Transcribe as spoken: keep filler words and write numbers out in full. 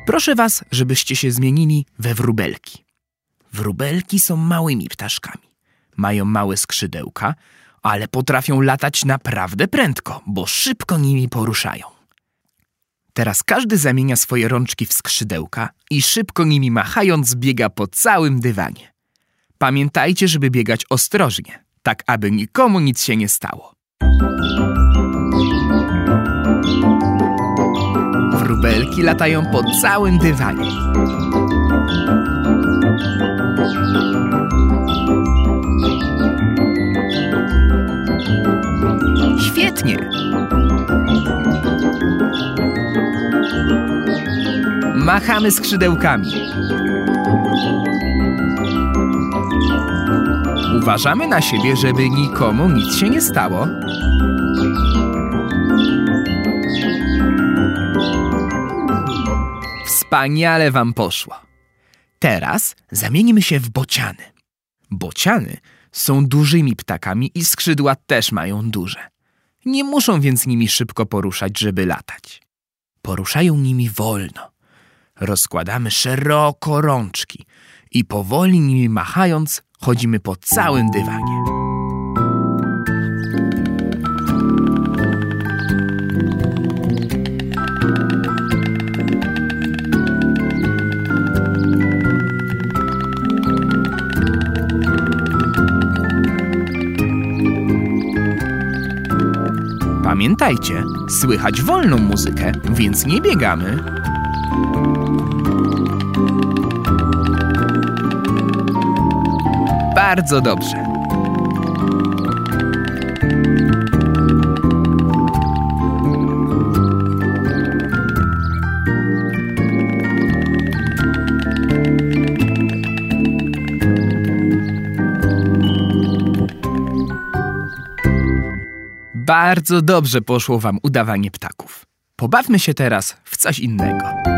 Proszę was, żebyście się zmienili we wróbelki. Wróbelki są małymi ptaszkami. Mają małe skrzydełka, ale potrafią latać naprawdę prędko, bo szybko nimi poruszają. Teraz każdy zamienia swoje rączki w skrzydełka i szybko nimi machając biega po całym dywanie. Pamiętajcie, żeby biegać ostrożnie, tak aby nikomu nic się nie stało. Wróbelki latają po całym dywanie. Świetnie! Machamy skrzydełkami. Uważamy na siebie, żeby nikomu nic się nie stało. Wspaniale wam poszło. Teraz zamienimy się w bociany. Bociany są dużymi ptakami i skrzydła też mają duże. Nie muszą więc nimi szybko poruszać, żeby latać. Poruszają nimi wolno. Rozkładamy szeroko rączki i powoli nimi machając chodzimy po całym dywanie. Pamiętajcie, słychać wolną muzykę, więc nie biegamy. Bardzo dobrze. Bardzo dobrze poszło wam udawanie ptaków. Pobawmy się teraz w coś innego.